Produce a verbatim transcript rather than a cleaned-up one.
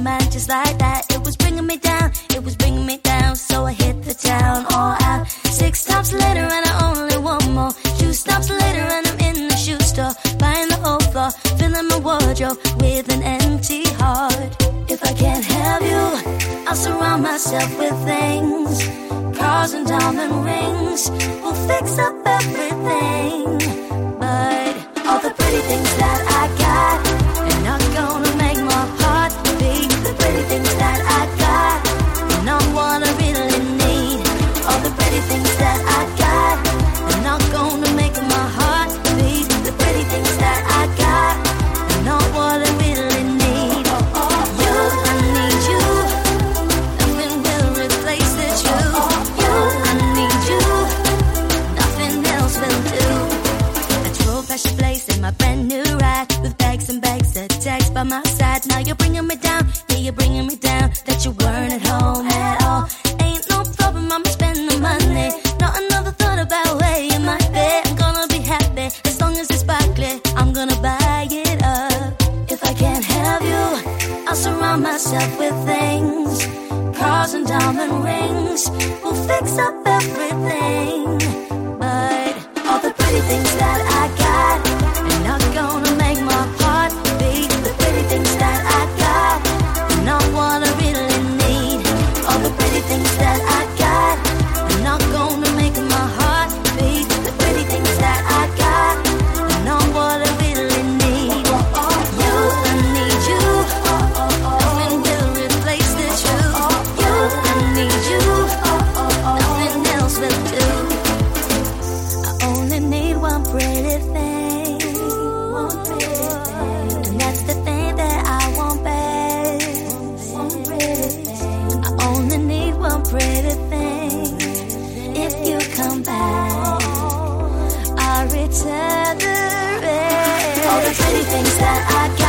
mind just like that. It was bringing me down, it was bringing me down. So I hit the town all out. Six stops later and I only want more. Two stops later and I'm in the shoe store, buying the whole floor, filling my wardrobe with an empty heart. If I can't have you, I'll surround myself with things. Cars and diamond rings will fix up everything. But all the pretty things that I got are not gonna make my heart beat. The pretty things that I got are not what I really need. All the pretty things that I got are not gonna make my heart beat. The pretty things that I got are not what I really need. You, I need you. Nothing will replace the truth. You, I need you. Nothing else will do. I drove past your place in my brand new ride, with bags and bags of tags by my side. Now you're bringing me down, yeah, you're bringing me down. That you weren't at home at all. Ain't no problem, I'ma spend the money. Not another thought about where you might be. I'm gonna be happy as long as it's sparkly. I'm gonna buy it up. If I can't have you, I'll surround myself with things. Cars and diamond rings will fix up everything. But all the pretty things that I got are not gonna make my heart beat. The pretty things that I got are not what I really need. All the pretty things that I got are not gonna make my heart beat. The pretty things that I got are not what I really need. You, I need you. Nothing will replace the truth. You, I need you. Nothing else will do. I only need one pretty thing, one pretty thing, and that's the thing that I want best. One pretty thing. I only need one pretty thing. If you come back, I'll return the rest. All the pretty things that I